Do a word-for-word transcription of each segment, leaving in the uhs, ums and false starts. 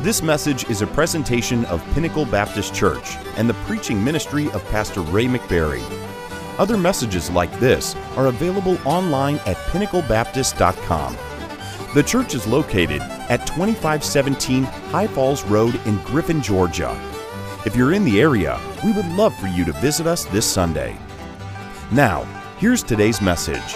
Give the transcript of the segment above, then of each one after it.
This message is a presentation of Pinnacle Baptist Church and the preaching ministry of Pastor Ray McBarry. Other messages like this are available online at pinnacle baptist dot com. The church is located at twenty-five seventeen High Falls Road in Griffin, Georgia. If you're in the area, we would love for you to visit us this Sunday. Now, here's today's message.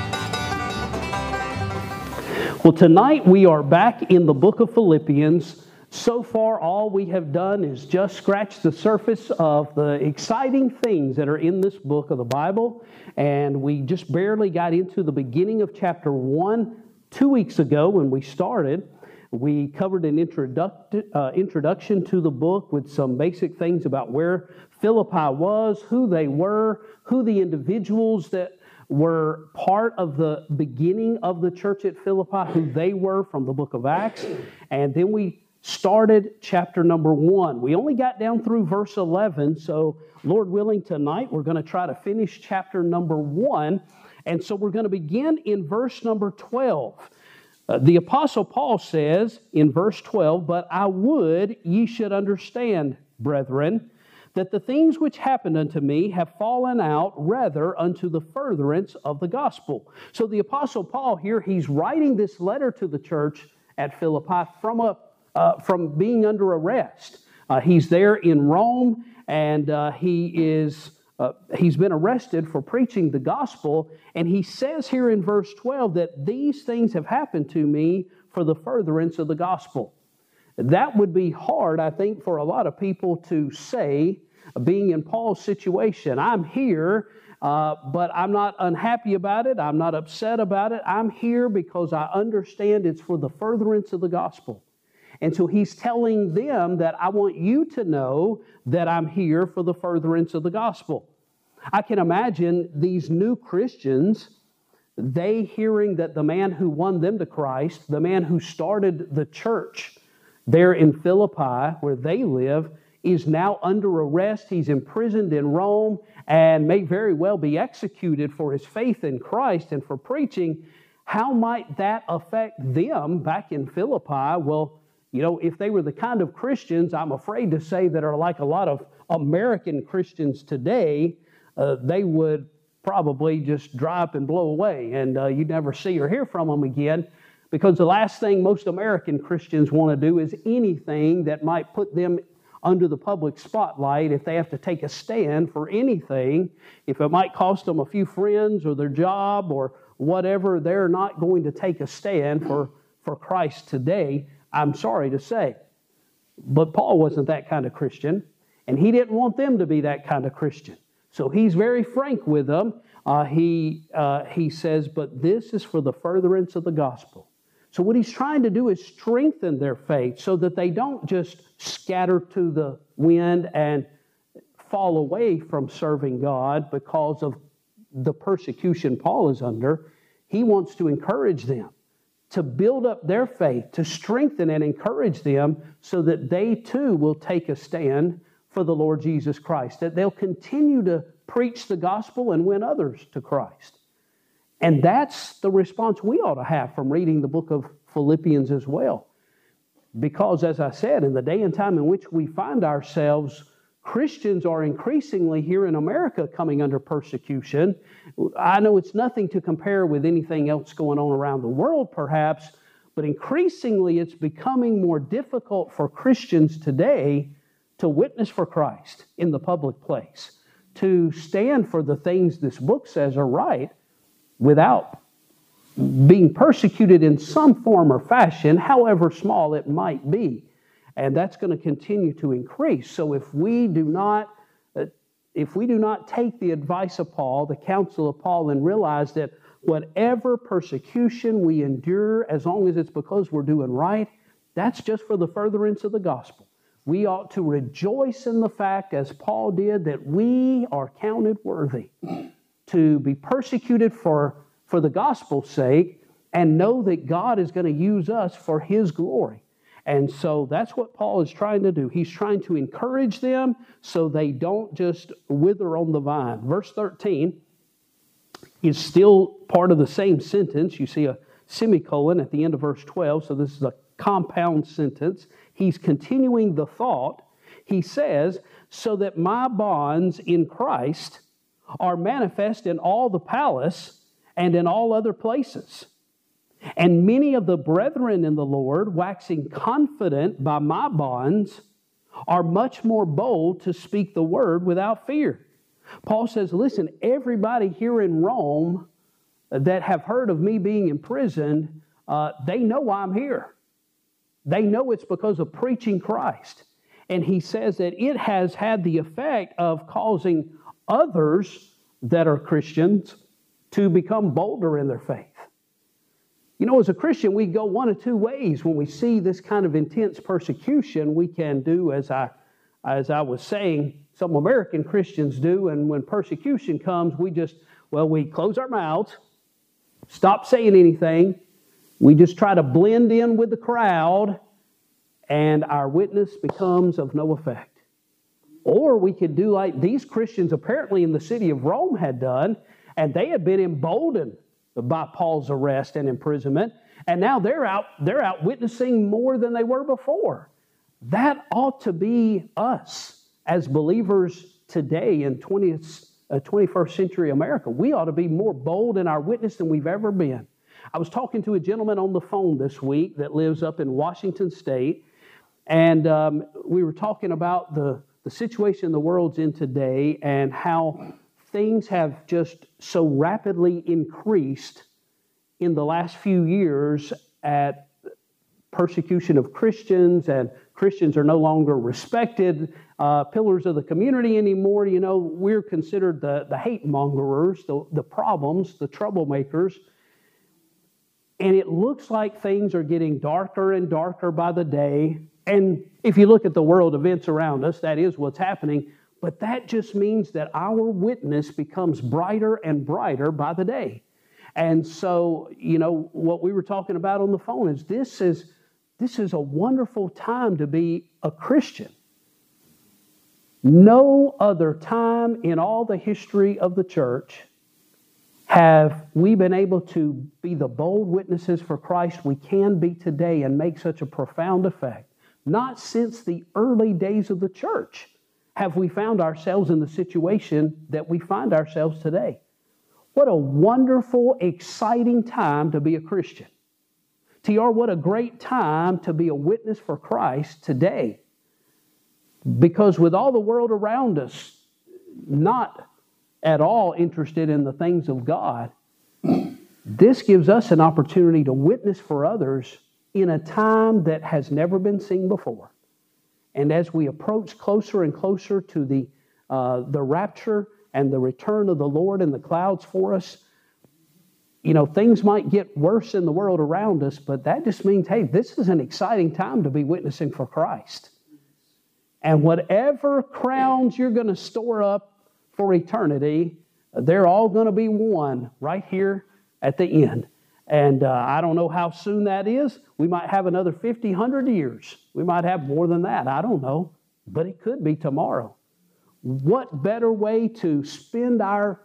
Well, tonight we are back in the book of Philippians. So far, all we have done is just scratch the surface of the exciting things that are in this book of the Bible. And we just barely got into the beginning of chapter one two weeks ago when we started. We covered an introduct- uh, introduction to the book with some basic things about where Philippi was, who they were, who the individuals that were part of the beginning of the church at Philippi, who they were from the book of Acts. And then we started chapter number one. We only got down through verse eleven, so Lord willing, tonight we're going to try to finish chapter number one. And so we're going to begin in verse number twelve. Uh, the Apostle Paul says in verse twelve, "But I would ye should understand, brethren, that the things which happened unto me have fallen out rather unto the furtherance of the gospel." So the Apostle Paul here, he's writing this letter to the church at Philippi from a uh, from being under arrest. Uh, he's there in Rome, and uh, he is uh, he's been arrested for preaching the gospel. And he says here in verse twelve that these things have happened to me for the furtherance of the gospel. That would be hard, I think, for a lot of people to say, being in Paul's situation. I'm here, uh, but I'm not unhappy about it. I'm not upset about it. I'm here because I understand it's for the furtherance of the gospel. And so he's telling them that I want you to know that I'm here for the furtherance of the gospel. I can imagine these new Christians, they hearing that the man who won them to Christ, the man who started the church there in Philippi, where they live, is now under arrest. He's imprisoned in Rome and may very well be executed for his faith in Christ and for preaching. How might that affect them back in Philippi? Well, you know, if they were the kind of Christians, I'm afraid to say, that are like a lot of American Christians today, uh, they would probably just dry up and blow away, and uh, you'd never see or hear from them again. Because the last thing most American Christians want to do is anything that might put them under the public spotlight. If they have to take a stand for anything, if it might cost them a few friends or their job or whatever, they're not going to take a stand for, for Christ today, I'm sorry to say. But Paul wasn't that kind of Christian, and he didn't want them to be that kind of Christian. So he's very frank with them. Uh, he, uh, he says, but this is for the furtherance of the gospel. So what he's trying to do is strengthen their faith so that they don't just scatter to the wind and fall away from serving God because of the persecution Paul is under. He wants to encourage them, to build up their faith, to strengthen and encourage them so that they too will take a stand for the Lord Jesus Christ, that they'll continue to preach the gospel and win others to Christ. And that's the response we ought to have from reading the book of Philippians as well. Because, as I said, in the day and time in which we find ourselves, Christians are increasingly here in America coming under persecution. I know it's nothing to compare with anything else going on around the world, perhaps, but increasingly it's becoming more difficult for Christians today to witness for Christ in the public place, to stand for the things this book says are right, without being persecuted in some form or fashion, however small it might be. And that's going to continue to increase. So if we do not, uh, if we do not take the advice of Paul, the counsel of Paul, and realize that whatever persecution we endure, as long as it's because we're doing right, that's just for the furtherance of the gospel. We ought to rejoice in the fact, as Paul did, that we are counted worthy to be persecuted for, for the gospel's sake, and know that God is going to use us for His glory. And so that's what Paul is trying to do. He's trying to encourage them so they don't just wither on the vine. Verse thirteen is still part of the same sentence. You see a semicolon at the end of verse twelve, so this is a compound sentence. He's continuing the thought. He says, so that my bonds in Christ are manifest in all the palace and in all other places. And many of the brethren in the Lord, waxing confident by my bonds, are much more bold to speak the word without fear. Paul says, listen, everybody here in Rome that have heard of me being imprisoned, uh, they know I'm here. They know it's because of preaching Christ. And he says that it has had the effect of causing others that are Christians to become bolder in their faith. You know, as a Christian, we go one of two ways. When we see this kind of intense persecution, we can do, as I, as I was saying, some American Christians do, and when persecution comes, we just, well, we close our mouths, stop saying anything, we just try to blend in with the crowd, and our witness becomes of no effect. Or we could do like these Christians apparently in the city of Rome had done, and they had been emboldened by Paul's arrest and imprisonment, and now they're out, they're out witnessing more than they were before. That ought to be us as believers today in twentieth, uh, twenty-first century America. We ought to be more bold in our witness than we've ever been. I was talking to a gentleman on the phone this week that lives up in Washington State, and um, we were talking about the, the situation the world's in today and how things have just so rapidly increased in the last few years at persecution of Christians, and Christians are no longer respected uh, pillars of the community anymore. You know, we're considered the, the hate mongerers, the, the problems, the troublemakers. And it looks like things are getting darker and darker by the day. And if you look at the world events around us, that is what's happening. But that just means that our witness becomes brighter and brighter by the day. And so, you know, what we were talking about on the phone is this is this is a wonderful time to be a Christian. No other time in all the history of the church have we been able to be the bold witnesses for Christ we can be today and make such a profound effect. Not since the early days of the church have we found ourselves in the situation that we find ourselves today. What a wonderful, exciting time to be a Christian. T R, what a great time to be a witness for Christ today. Because with all the world around us not at all interested in the things of God, this gives us an opportunity to witness for others in a time that has never been seen before. And as we approach closer and closer to the, uh, the rapture and the return of the Lord in the clouds for us, you know, things might get worse in the world around us, but that just means, hey, this is an exciting time to be witnessing for Christ. And whatever crowns you're going to store up for eternity, they're all going to be won right here at the end. And uh, I don't know how soon that is. We might have another fifty, one hundred years. We might have more than that. I don't know. But it could be tomorrow. What better way to spend our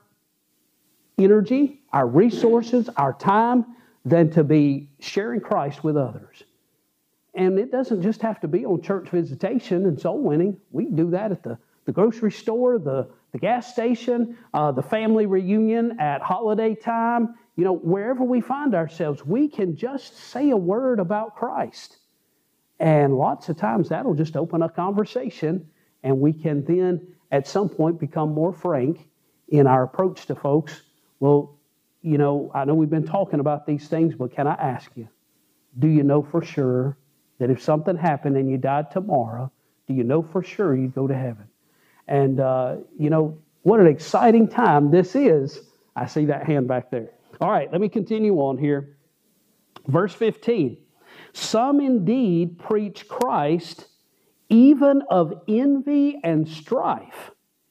energy, our resources, our time, than to be sharing Christ with others? And it doesn't just have to be on church visitation and soul winning. We can do that at the, the grocery store, the, the gas station, uh, the family reunion at holiday time. You know, wherever we find ourselves, we can just say a word about Christ. And lots of times that'll just open a conversation, and we can then at some point become more frank in our approach to folks. Well, you know, I know we've been talking about these things, but can I ask you, do you know for sure that if something happened and you died tomorrow, do you know for sure you'd go to heaven? And, uh, you know, what an exciting time this is. I see that hand back there. All right, let me continue on here. Verse fifteen. Some indeed preach Christ even of envy and strife,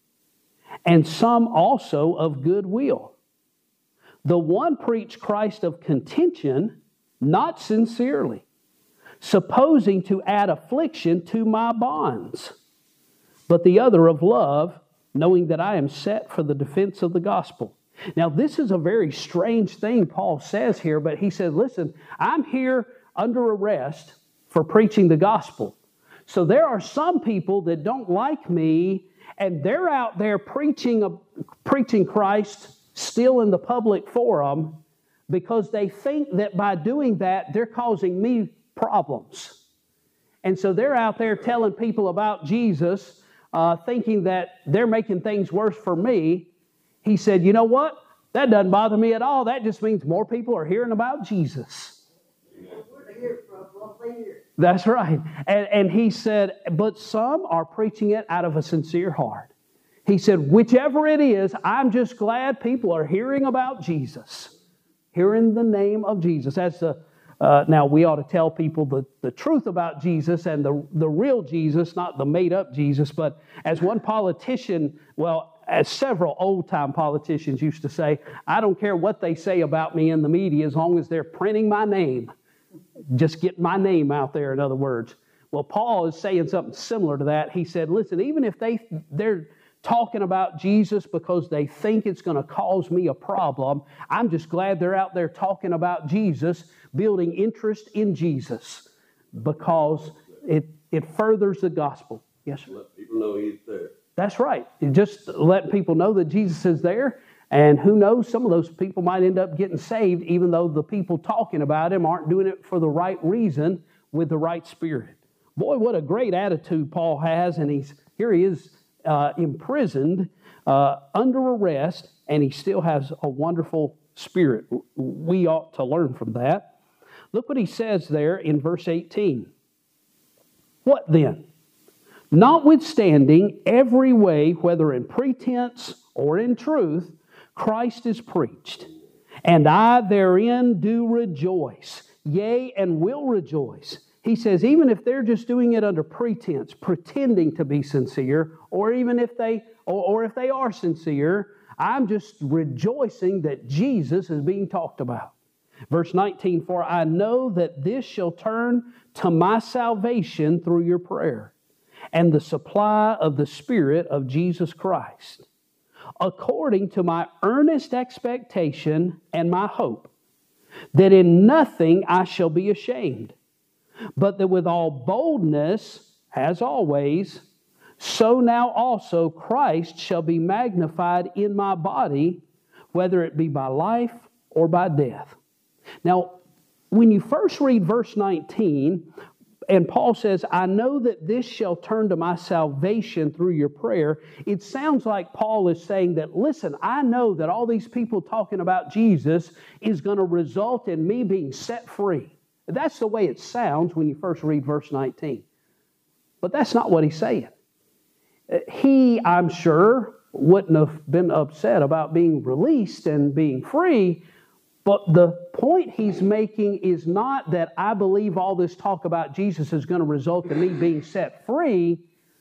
and some also of goodwill. The one preached Christ of contention, not sincerely, supposing to add affliction to my bonds, but the other of love, knowing that I am set for the defense of the gospel. Now, this is a very strange thing Paul says here, but he says, listen, I'm here under arrest for preaching the gospel. So there are some people that don't like me, and they're out there preaching, a, preaching Christ still in the public forum because they think that by doing that, they're causing me problems. And so they're out there telling people about Jesus, uh, thinking that they're making things worse for me. He said, you know what? That doesn't bother me at all. That just means more people are hearing about Jesus. That's right. And, and he said, but some are preaching it out of a sincere heart. He said, whichever it is, I'm just glad people are hearing about Jesus. Hearing the name of Jesus. That's the, uh, now, we ought to tell people the, the truth about Jesus and the, the real Jesus, not the made-up Jesus. But as one politician, well, as several old-time politicians used to say, I don't care what they say about me in the media as long as they're printing my name. Just get my name out there, in other words. Well, Paul is saying something similar to that. He said, listen, even if they, they're talking about Jesus because they think it's going to cause me a problem, I'm just glad they're out there talking about Jesus, building interest in Jesus, because it, it furthers the gospel. Yes, sir? Let people know He's there. That's right. Just let people know that Jesus is there. And who knows, some of those people might end up getting saved, even though the people talking about Him aren't doing it for the right reason with the right spirit. Boy, what a great attitude Paul has. And he's here he is uh, imprisoned, uh, under arrest, and he still has a wonderful spirit. We ought to learn from that. Look what he says there in verse eighteen. What then? Notwithstanding every way, whether in pretense or in truth, Christ is preached, and I therein do rejoice, yea, and will rejoice. He says, even if they're just doing it under pretense, pretending to be sincere, or even if they, or, or if they are sincere, I'm just rejoicing that Jesus is being talked about. Verse nineteen, for I know that this shall turn to my salvation through your prayer, and the supply of the Spirit of Jesus Christ, according to my earnest expectation and my hope, that in nothing I shall be ashamed, but that with all boldness, as always, so now also Christ shall be magnified in my body, whether it be by life or by death. Now, when you first read verse nineteen, and Paul says, I know that this shall turn to my salvation through your prayer, it sounds like Paul is saying that, listen, I know that all these people talking about Jesus is going to result in me being set free. That's the way it sounds when you first read verse nineteen. But that's not what he's saying. He, I'm sure, wouldn't have been upset about being released and being free. But the point he's making is not that I believe all this talk about Jesus is going to result in me being set free.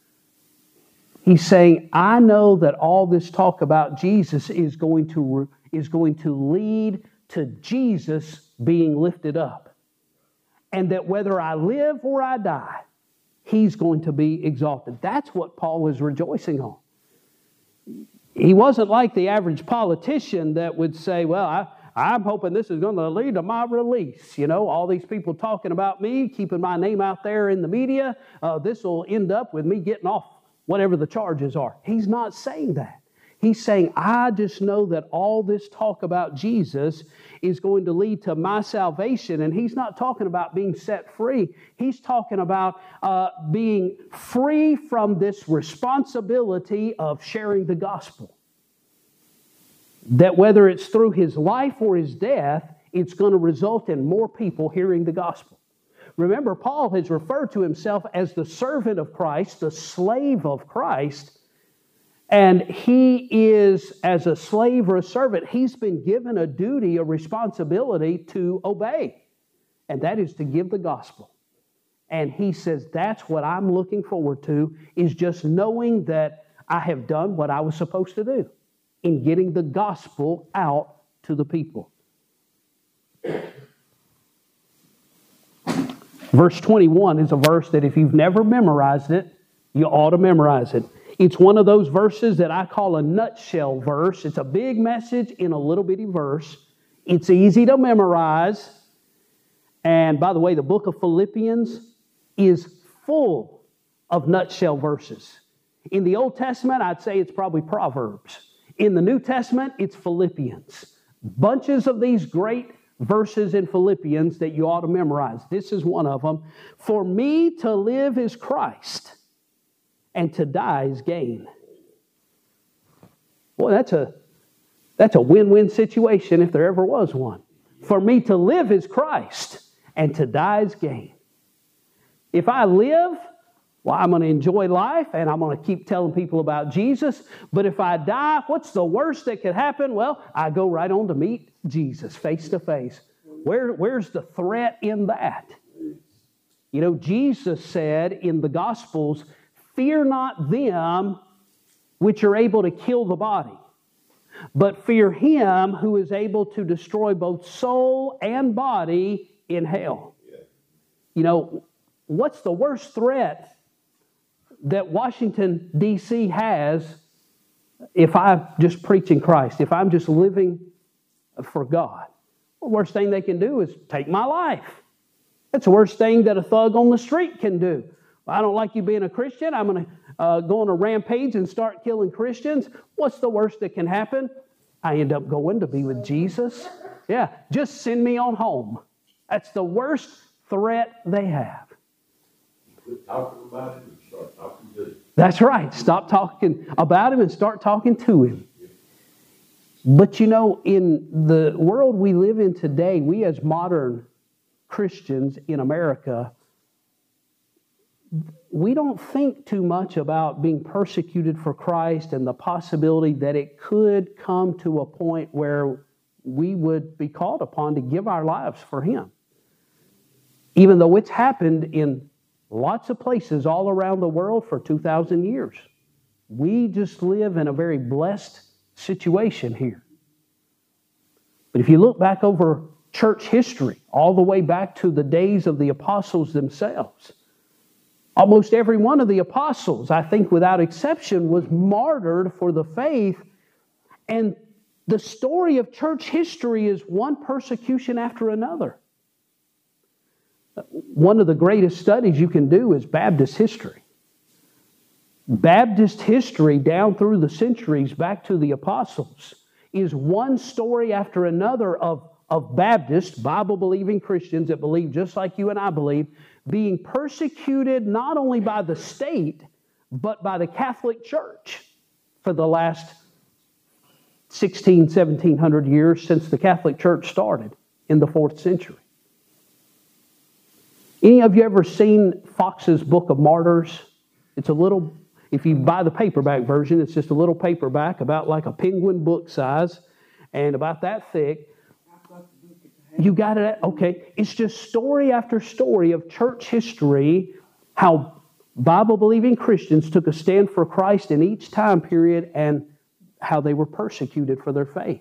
He's saying, I know that all this talk about Jesus is going to, is going to lead to Jesus being lifted up. And that whether I live or I die, He's going to be exalted. That's what Paul is rejoicing on. He wasn't like the average politician that would say, well, I... I'm hoping this is going to lead to my release. You know, all these people talking about me, keeping my name out there in the media, uh, this will end up with me getting off whatever the charges are. He's not saying that. He's saying, I just know that all this talk about Jesus is going to lead to my salvation. And he's not talking about being set free. He's talking about uh, being free from this responsibility of sharing the gospel. That whether it's through his life or his death, it's going to result in more people hearing the gospel. Remember, Paul has referred to himself as the servant of Christ, the slave of Christ, and he is, as a slave or a servant, he's been given a duty, a responsibility to obey, and that is to give the gospel. And he says, that's what I'm looking forward to, is just knowing that I have done what I was supposed to do in getting the gospel out to the people. Verse twenty-one is a verse that if you've never memorized it, you ought to memorize it. It's one of those verses that I call a nutshell verse. It's a big message in a little bitty verse. It's easy to memorize. And by the way, the book of Philippians is full of nutshell verses. In the Old Testament, I'd say it's probably Proverbs. In the New Testament, it's Philippians. Bunches of these great verses in Philippians that you ought to memorize. This is one of them. For me to live is Christ, and to die is gain. Boy, that's a, that's a win-win situation if there ever was one. For me to live is Christ, and to die is gain. If I live, well, I'm going to enjoy life, and I'm going to keep telling people about Jesus. But if I die, what's the worst that could happen? Well, I go right on to meet Jesus face to face. Where, where's the threat in that? You know, Jesus said in the Gospels, fear not them which are able to kill the body, but fear Him who is able to destroy both soul and body in hell. You know, what's the worst threat that Washington, D C has if I'm just preaching Christ, if I'm just living for God? The worst thing they can do is take my life. That's the worst thing that a thug on the street can do. I don't like you being a Christian. I'm going to uh, go on a rampage and start killing Christians. What's the worst that can happen? I end up going to be with Jesus. Yeah, just send me on home. That's the worst threat they have. Quit talking about it and start talking to him. That's right. Stop talking about Him and start talking to Him. But you know, in the world we live in today, we as modern Christians in America, we don't think too much about being persecuted for Christ and the possibility that it could come to a point where we would be called upon to give our lives for Him. Even though it's happened in lots of places all around the world for two thousand years. We just live in a very blessed situation here. But if you look back over church history, all the way back to the days of the apostles themselves, almost every one of the apostles, I think without exception, was martyred for the faith. And the story of church history is one persecution after another. One of the greatest studies you can do is Baptist history. Baptist history down through the centuries back to the apostles is one story after another of, of Baptists, Bible-believing Christians that believe just like you and I believe, being persecuted not only by the state, but by the Catholic Church for the last sixteen, seventeen hundred years since the Catholic Church started in the fourth century. Any of you ever seen Fox's Book of Martyrs? It's a little, if you buy the paperback version, it's just a little paperback about like a penguin book size and about that thick. You got it? Okay. It's just story after story of church history, how Bible-believing Christians took a stand for Christ in each time period and how they were persecuted for their faith.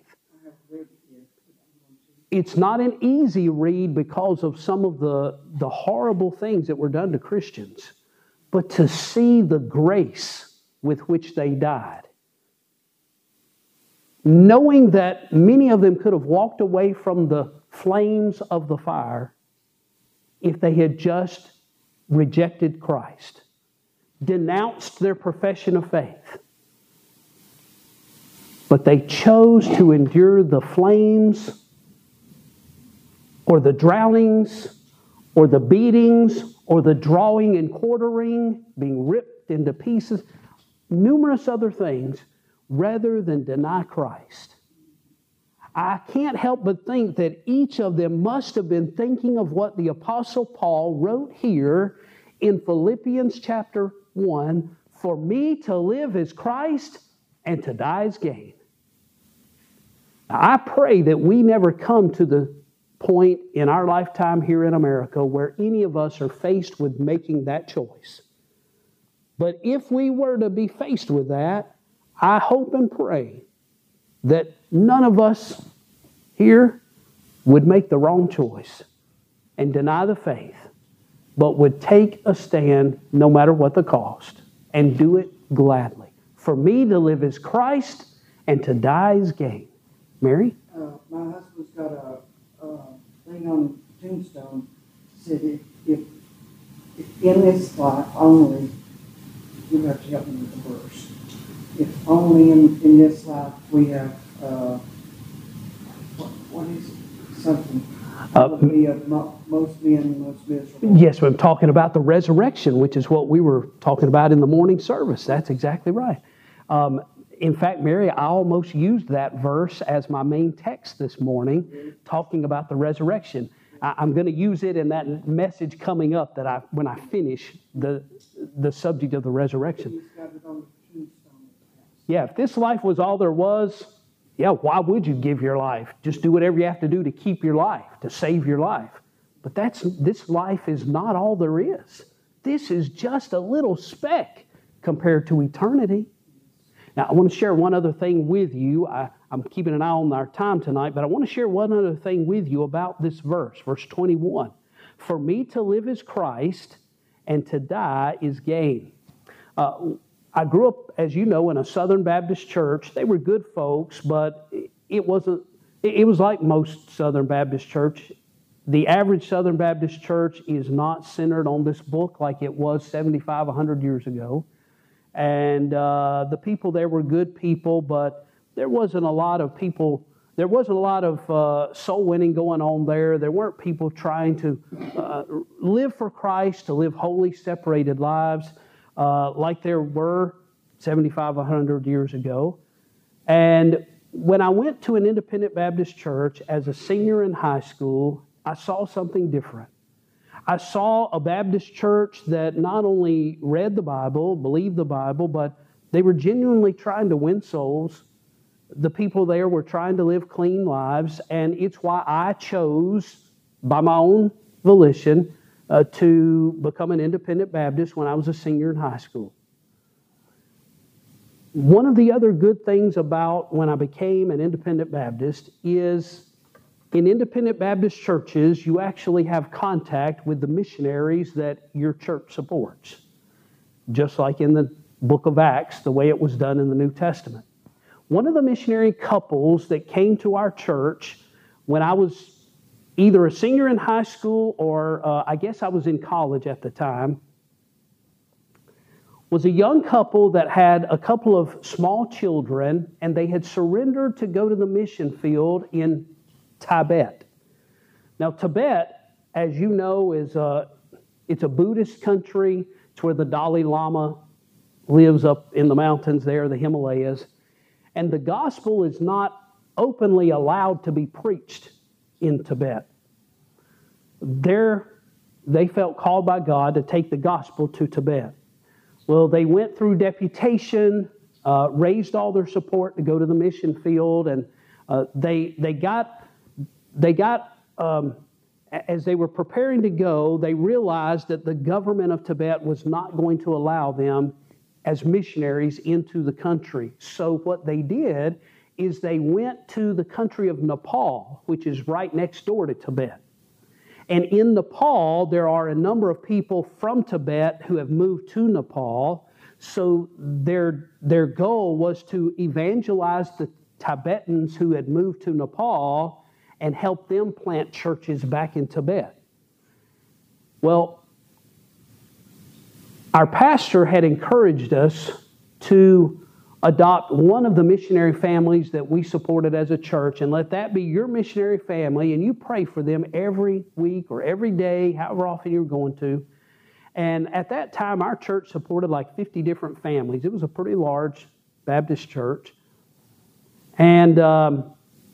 It's not an easy read because of some of the, the horrible things that were done to Christians. But to see the grace with which they died, knowing that many of them could have walked away from the flames of the fire if they had just rejected Christ, denounced their profession of faith. But they chose to endure the flames or the drownings, or the beatings, or the drawing and quartering, being ripped into pieces, numerous other things, rather than deny Christ. I can't help but think that each of them must have been thinking of what the Apostle Paul wrote here in Philippians chapter one, for me to live is Christ and to die is gain. Now, I pray that we never come to the point in our lifetime here in America where any of us are faced with making that choice. But if we were to be faced with that, I hope and pray that none of us here would make the wrong choice and deny the faith, but would take a stand no matter what the cost and do it gladly. For me to live is Christ and to die is gain. Mary? Uh, my husband's got a uh, thing on tombstone said if, if in this life only, you have to help me with the verse. If only in, in this life we have, uh, what, what is it? Something. Uh, Be of mo- most men, most miserable. Yes, we're talking about the resurrection, which is what we were talking about in the morning service. That's exactly right. Um, in fact, Mary, I almost used that verse as my main text this morning, talking about the resurrection. I, I'm going to use it in that message coming up that I when I finish the the subject of the resurrection. He's got it on the tombstone. Yeah, if this life was all there was, yeah, why would you give your life? Just do whatever you have to do to keep your life, to save your life. But that's this life is not all there is. This is just a little speck compared to eternity. Now, I want to share one other thing with you. I, I'm keeping an eye on our time tonight, but I want to share one other thing with you about this verse, verse twenty-one. For me to live is Christ, and to die is gain. Uh, I grew up, as you know, in a Southern Baptist church. They were good folks, but it wasn't, it was like most Southern Baptist church. The average Southern Baptist church is not centered on this book like it was seventy-five, one hundred years ago. And uh, the people there were good people, but there wasn't a lot of people, there wasn't a lot of uh, soul winning going on there. There weren't people trying to uh, live for Christ, to live holy, separated lives. Uh, like there were seventy-five, one hundred years ago. And when I went to an independent Baptist church as a senior in high school, I saw something different. I saw a Baptist church that not only read the Bible, believed the Bible, but they were genuinely trying to win souls. The people there were trying to live clean lives, and it's why I chose, by my own volition, Uh, to become an independent Baptist when I was a senior in high school. One of the other good things about when I became an independent Baptist is in independent Baptist churches, you actually have contact with the missionaries that your church supports. Just like in the book of Acts, the way it was done in the New Testament. One of the missionary couples that came to our church when I was either a senior in high school or uh, I guess I was in college at the time, was a young couple that had a couple of small children, and they had surrendered to go to the mission field in Tibet. Now, Tibet, as you know, is a, it's a Buddhist country. It's where the Dalai Lama lives up in the mountains there, the Himalayas. And the gospel is not openly allowed to be preached in Tibet. There, they felt called by God to take the gospel to Tibet. Well, they went through deputation, uh, raised all their support to go to the mission field, and uh, they they got they got um, as they were preparing to go, they realized that the government of Tibet was not going to allow them as missionaries into the country. So what they did is they went to the country of Nepal, which is right next door to Tibet. And in Nepal, there are a number of people from Tibet who have moved to Nepal. So their, their goal was to evangelize the Tibetans who had moved to Nepal and help them plant churches back in Tibet. Well, our pastor had encouraged us to adopt one of the missionary families that we supported as a church and let that be your missionary family, and you pray for them every week or every day, however often you're going to. And at that time, our church supported like fifty different families. It was a pretty large Baptist church. And um,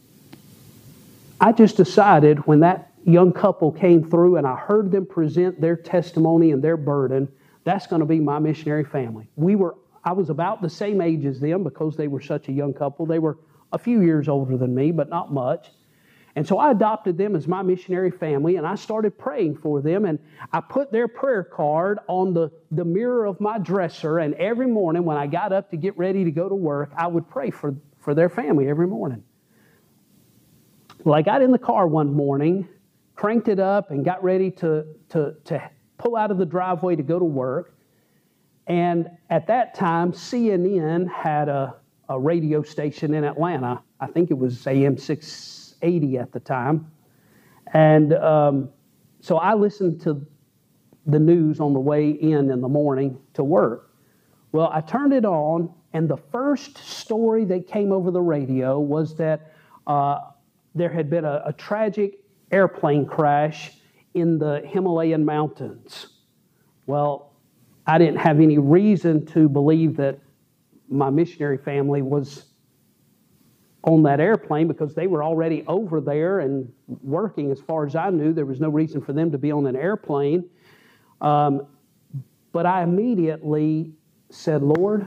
I just decided when that young couple came through and I heard them present their testimony and their burden, that's going to be my missionary family. We were I was about the same age as them because they were such a young couple. They were a few years older than me, but not much. And so I adopted them as my missionary family, and I started praying for them, and I put their prayer card on the, the mirror of my dresser, and every morning when I got up to get ready to go to work, I would pray for, for their family every morning. Well, I got in the car one morning, cranked it up, and got ready to, to, to pull out of the driveway to go to work. And at that time, C N N had a, a radio station in Atlanta. I think it was A M six eighty at the time. And um, so I listened to the news on the way in in the morning to work. Well, I turned it on, and the first story that came over the radio was that uh, there had been a, a tragic airplane crash in the Himalayan mountains. Well, I didn't have any reason to believe that my missionary family was on that airplane because they were already over there and working. As far as I knew, there was no reason for them to be on an airplane. Um, but I immediately said, Lord,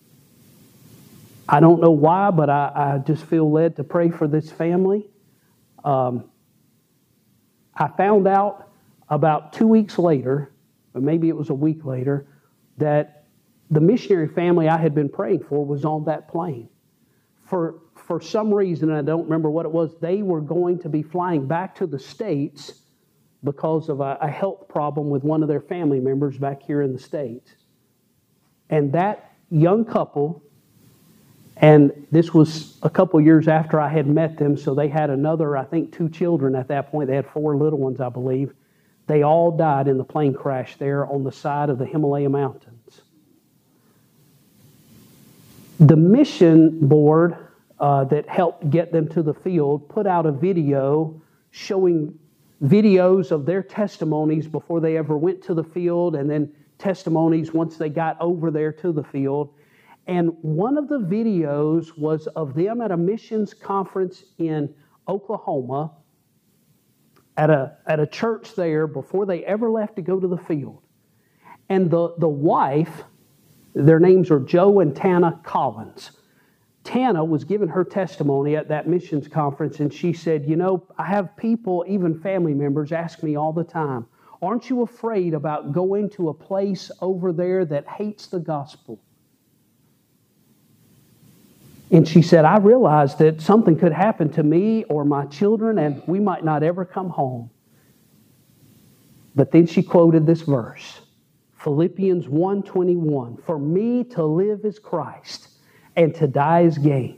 I don't know why, but I, I just feel led to pray for this family. Um, I found out about two weeks later, or maybe it was a week later, that the missionary family I had been praying for was on that plane. For, for some reason, and I don't remember what it was, they were going to be flying back to the States because of a, a health problem with one of their family members back here in the States. And that young couple, and this was a couple years after I had met them, so they had another, I think, two children at that point. They had four little ones, I believe. They all died in the plane crash there on the side of the Himalaya mountains. The mission board uh, that helped get them to the field put out a video showing videos of their testimonies before they ever went to the field, and then testimonies once they got over there to the field. And one of the videos was of them at a missions conference in Oklahoma at a, at a church there before they ever left to go to the field. And the, the wife, their names are Joe and Tana Collins. Tana was giving her testimony at that missions conference, and she said, you know, I have people, even family members, ask me all the time, aren't you afraid about going to a place over there that hates the gospel? And she said, I realized that something could happen to me or my children and we might not ever come home. But then she quoted this verse, Philippians one twenty-one, for me to live is Christ and to die is gain.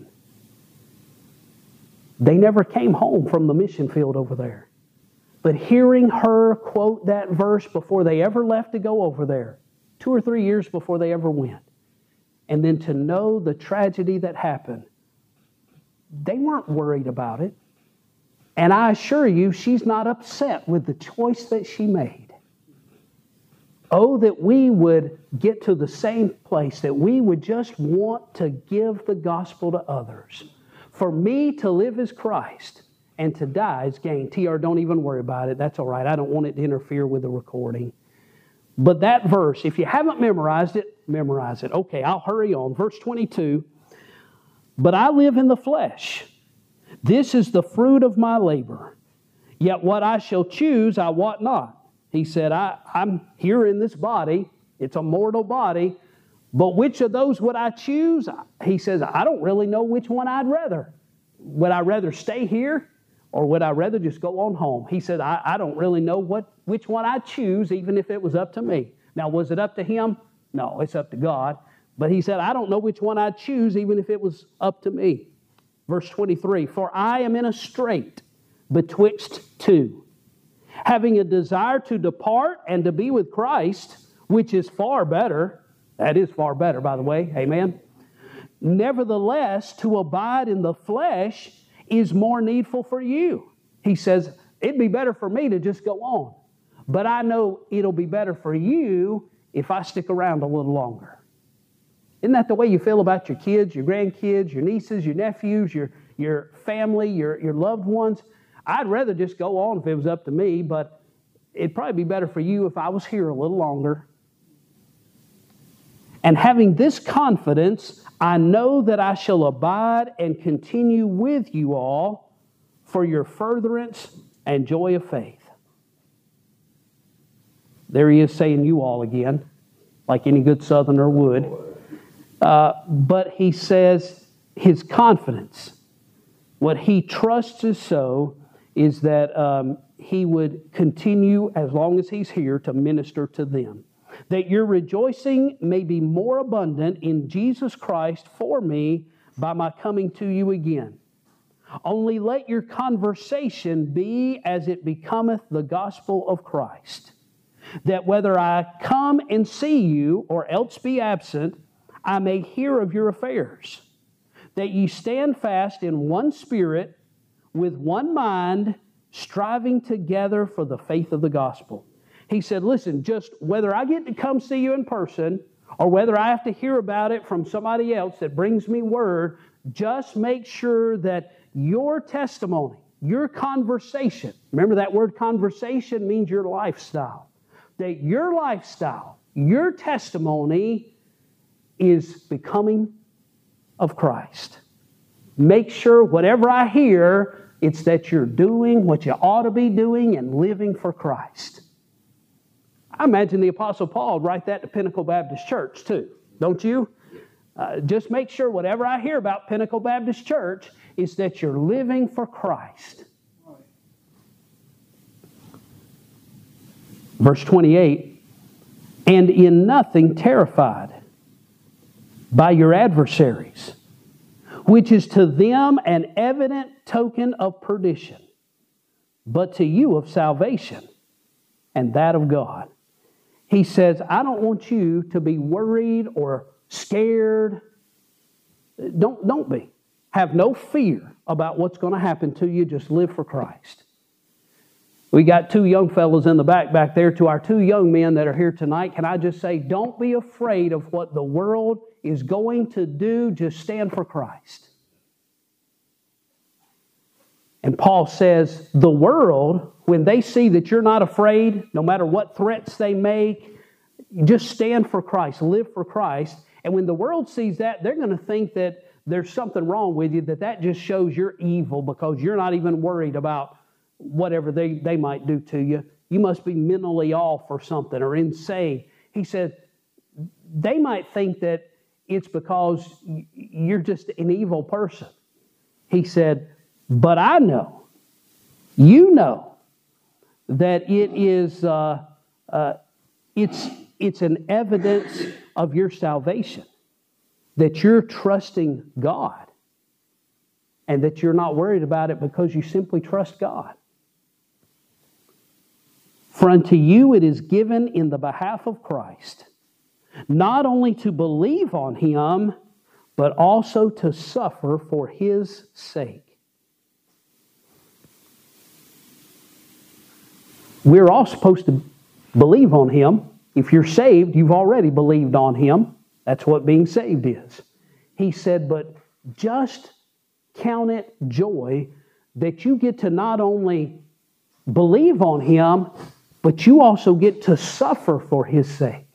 They never came home from the mission field over there. But hearing her quote that verse before they ever left to go over there, two or three years before they ever went, and then to know the tragedy that happened, they weren't worried about it. And I assure you, she's not upset with the choice that she made. Oh, that we would get to the same place, that we would just want to give the gospel to others. For me to live is Christ, and to die is gain. T R, don't even worry about it. That's all right. I don't want it to interfere with the recording. But that verse, if you haven't memorized it, memorize it. Okay, I'll hurry on. Verse twenty-two, but I live in the flesh. This is the fruit of my labor. Yet what I shall choose, I wot not. He said, I, I'm here in this body. It's a mortal body. But which of those would I choose? He says, I don't really know which one I'd rather. Would I rather stay here? Or would I rather just go on home? He said, I, I don't really know what which one I'd choose, even if it was up to me. Now, was it up to him? No, it's up to God. But he said, I don't know which one I'd choose, even if it was up to me. Verse twenty-three, for I am in a strait betwixt two, having a desire to depart and to be with Christ, which is far better. That is far better, by the way. Amen. Nevertheless, to abide in the flesh is more needful for you. He says, it'd be better for me to just go on. But I know it'll be better for you if I stick around a little longer. Isn't that the way you feel about your kids, your grandkids, your nieces, your nephews, your, your family, your, your loved ones? I'd rather just go on if it was up to me, but it'd probably be better for you if I was here a little longer. And having this confidence, I know that I shall abide and continue with you all for your furtherance and joy of faith. There he is saying you all again, like any good Southerner would. Uh, but he says his confidence, what he trusts is so, is that um, he would continue as long as he's here to minister to them. That your rejoicing may be more abundant in Jesus Christ for me by my coming to you again. Only let your conversation be as it becometh the gospel of Christ, that whether I come and see you or else be absent, I may hear of your affairs, that ye stand fast in one spirit, with one mind, striving together for the faith of the gospel. He said, listen, just whether I get to come see you in person or whether I have to hear about it from somebody else that brings me word, just make sure that your testimony, your conversation, remember that word conversation means your lifestyle, that your lifestyle, your testimony is becoming of Christ. Make sure whatever I hear, it's that you're doing what you ought to be doing and living for Christ. I imagine the Apostle Paul would write that to Pinnacle Baptist Church too, don't you? Uh, just make sure whatever I hear about Pinnacle Baptist Church is that you're living for Christ. Verse twenty-eight, and in nothing terrified by your adversaries, which is to them an evident token of perdition, but to you of salvation, and that of God. He says, I don't want you to be worried or scared. Don't, don't be. Have no fear about what's going to happen to you. Just live for Christ. We got two young fellows in the back back there. To our two young men that are here tonight, can I just say, don't be afraid of what the world is going to do. Just stand for Christ. And Paul says, the world, when they see that you're not afraid, no matter what threats they make, just stand for Christ, live for Christ. And when the world sees that, they're going to think that there's something wrong with you, that that just shows you're evil because you're not even worried about whatever they, they might do to you. You must be mentally off or something or insane. He said, they might think that it's because you're just an evil person. He said, but I know, you know, that it is, uh, uh, it's, it's an evidence of your salvation, that you're trusting God, and that you're not worried about it because you simply trust God. For unto you it is given in the behalf of Christ, not only to believe on Him, but also to suffer for His sake. We're all supposed to believe on Him. If you're saved, you've already believed on Him. That's what being saved is. He said, but just count it joy that you get to not only believe on Him, but you also get to suffer for His sake.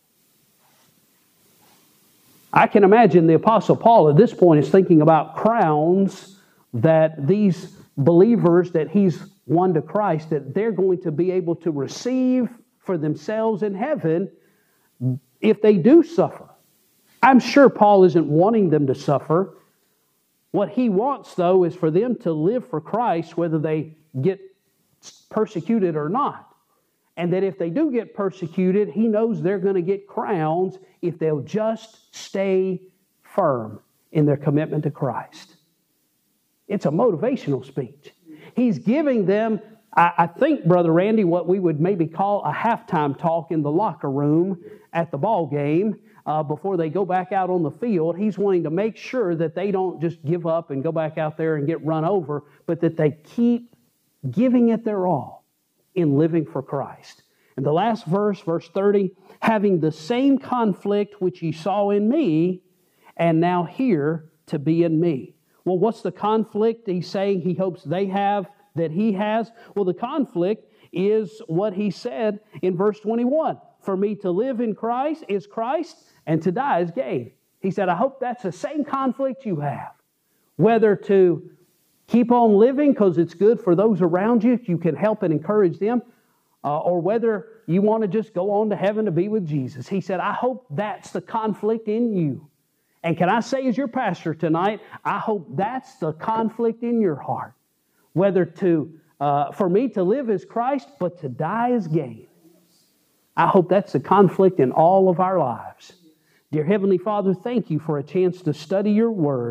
I can imagine the Apostle Paul at this point is thinking about crowns that these believers that he's won to Christ, that they're going to be able to receive for themselves in heaven if they do suffer. I'm sure Paul isn't wanting them to suffer. What he wants, though, is for them to live for Christ, whether they get persecuted or not. And that if they do get persecuted, he knows they're going to get crowns if they'll just stay firm in their commitment to Christ. It's a motivational speech. He's giving them, I, I think, Brother Randy, what we would maybe call a halftime talk in the locker room at the ball game uh, before they go back out on the field. He's wanting to make sure that they don't just give up and go back out there and get run over, but that they keep giving it their all in living for Christ. And the last verse, verse thirty, having the same conflict which ye saw in me, and now here to be in me. Well, what's the conflict he's saying he hopes they have that he has? Well, the conflict is what he said in verse twenty-one. For me to live in Christ is Christ, and to die is gain. He said, I hope that's the same conflict you have. Whether to keep on living because it's good for those around you, you can help and encourage them, uh, or whether you want to just go on to heaven to be with Jesus. He said, I hope that's the conflict in you. And can I say as your pastor tonight, I hope that's the conflict in your heart. Whether to, uh, for me to live is Christ, but to die is gain. I hope that's the conflict in all of our lives. Dear Heavenly Father, thank you for a chance to study your Word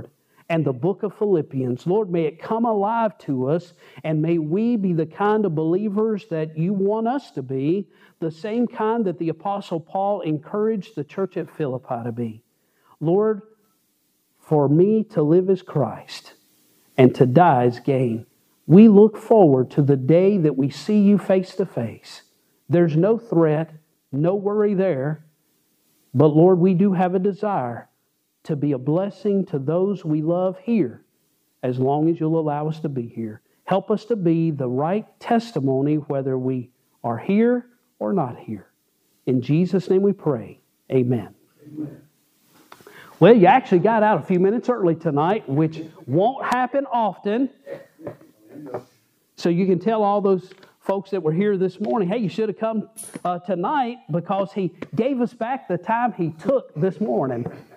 and the book of Philippians. Lord, may it come alive to us, and may we be the kind of believers that you want us to be, the same kind that the Apostle Paul encouraged the church at Philippi to be. Lord, for me to live is Christ, and to die is gain. We look forward to the day that we see you face to face. There's no threat, no worry there. But Lord, we do have a desire to be a blessing to those we love here, as long as you'll allow us to be here. Help us to be the right testimony, whether we are here or not here. In Jesus' name we pray. Amen. Amen. Well, you actually got out a few minutes early tonight, which won't happen often. So you can tell all those folks that were here this morning, hey, you should have come uh, tonight, because he gave us back the time he took this morning.